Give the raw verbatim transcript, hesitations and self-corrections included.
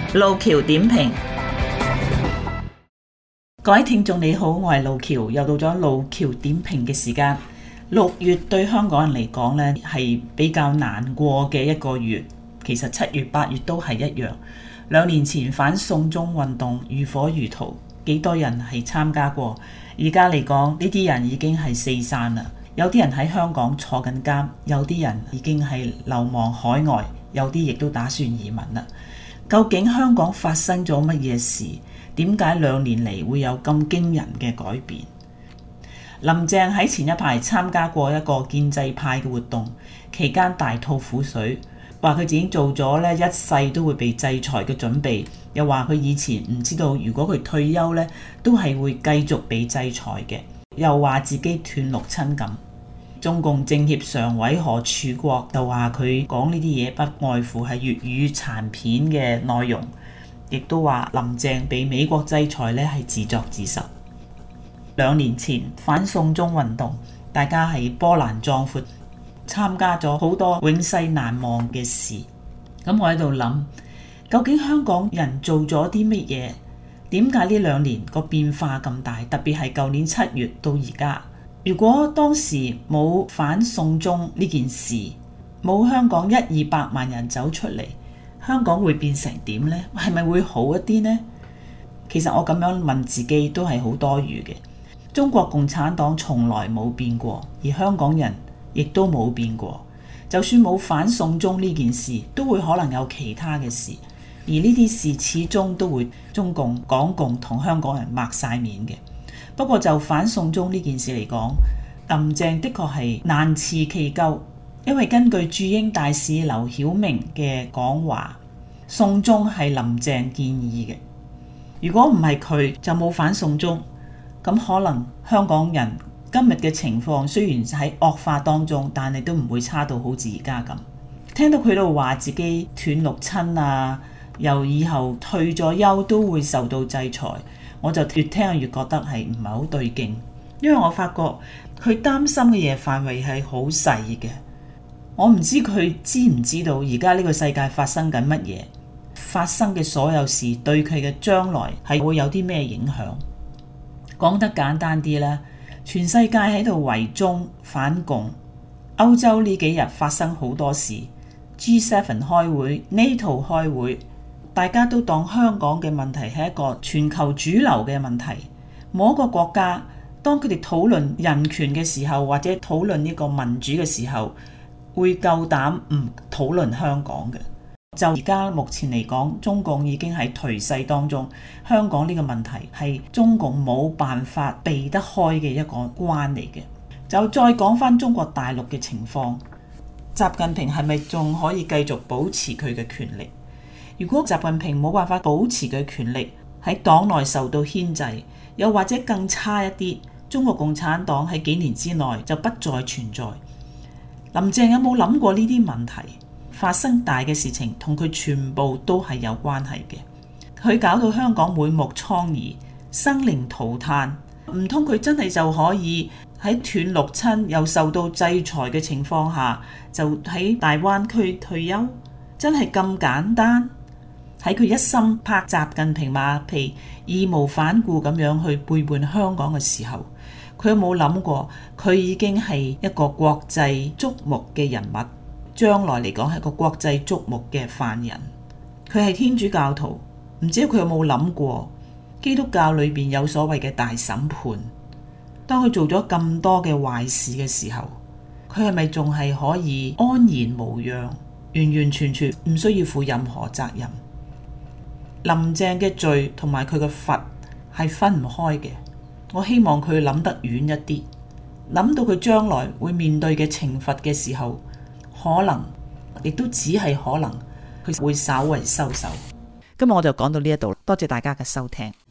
路橋點評。各位聽眾你好，我係路橋，又到咗路橋點評嘅時間。六月對香港人嚟講呢係比較難過嘅一個月，其實七月八月都係一樣。兩年前反送中運動如火如荼，幾多人係參加過？而家嚟講呢啲人已經係四散啦，有啲人喺香港坐緊監，有啲人已經係流亡海外，有啲亦都打算移民啦。究竟香港發生咗乜嘢事？點解兩年嚟會有咁驚人嘅改變？林鄭喺前一排參加過一個建制派嘅活動，期間大吐苦水，話佢自己做咗咧一世都會被制裁嘅準備，又話佢以前唔知道如果佢退休咧都係會繼續被制裁嘅，又話自己斷六親咁。中共政協常委何柱國就話佢講呢啲嘢不外乎係粵語殘片嘅內容，亦都話林鄭被美國制裁咧係自作自受。兩年前反送中運動，大家係波瀾壯闊，參加咗好多永世難忘嘅事。咁我喺度諗，究竟香港人做咗啲乜嘢？點解呢兩年個變化咁大？特別係舊年七月到而家，如果當時冇反送中呢件事，冇香港一二百萬人走出嚟，香港會變成點呢？係咪會好一啲呢？其實我咁樣問自己都係好多餘嘅。中國共產黨從來冇變過，而香港人亦都冇變過。就算冇反送中呢件事，都會可能有其他嘅事，而呢啲事始終都會中共、港共同香港人抹晒面嘅。不過就反送中呢件事嚟講，林鄭的確係難辭其咎，因為根據駐英大使劉曉明嘅講話，送中係林鄭建議嘅。如果唔係佢，就冇反送中。咁可能香港人今日嘅情況雖然喺惡化當中，但係都唔會差到好似而家咁。聽到佢度話自己斷六親啊，又以後退咗休都會受到制裁，我就越聽越覺得係唔係好對勁。因為我發覺佢擔心嘅嘢範圍係好細嘅，我唔知佢知唔知道而家呢個世界發生緊乜嘢，發生嘅所有事對佢嘅將來係會有啲咩影響。講得簡單啲啦，全世界喺度圍中反共，歐洲呢幾日發生好多事 ，G 七 開會 ，NATO 開會，大家都當香港嘅問題係一個全球主流嘅問題。某一個國家當佢哋討論人權嘅時候，或者討論呢個民主嘅時候，會夠膽唔討論香港嘅。就而家目前嚟講，中共已經喺頹勢當中，香港呢個問題係中共冇辦法避得開嘅一個關嚟嘅。就再講返中國大陸嘅情況，習近平係咪仲可以繼續保持佢嘅權力？如果習近平冇辦法保持佢嘅權力，喺黨內受到牽制，又或者更差一啲，中國共產黨喺幾年之內就不再存在。林鄭有冇諗過呢啲問題？發生大嘅事情同佢全部都係有關係嘅，佢搞到香港滿目瘡痍、生靈塗炭，唔通佢真係就可以喺斷六親又受到制裁嘅情況下，就喺大灣區退休？真係咁簡單？喺佢一心拍習近平馬屁、義無反顧咁樣去背叛香港嘅時候，佢有冇諗過佢已經係一個國際矚目嘅人物？將來嚟講係個國際矚目嘅犯人，佢係天主教徒，唔知佢有冇諗過基督教裏邊有所謂嘅大審判？當佢做咗咁多嘅壞事嘅時候，佢係咪仲係可以安然無恙，完完全全唔需要負任何責任？林鄭嘅罪同埋佢嘅罰係分唔開嘅，我希望佢諗得遠一啲，諗到佢將來會面對嘅懲罰嘅時候，可能亦都只係可能佢會稍為收手。今日我就講到呢一度，多謝大家嘅收聽。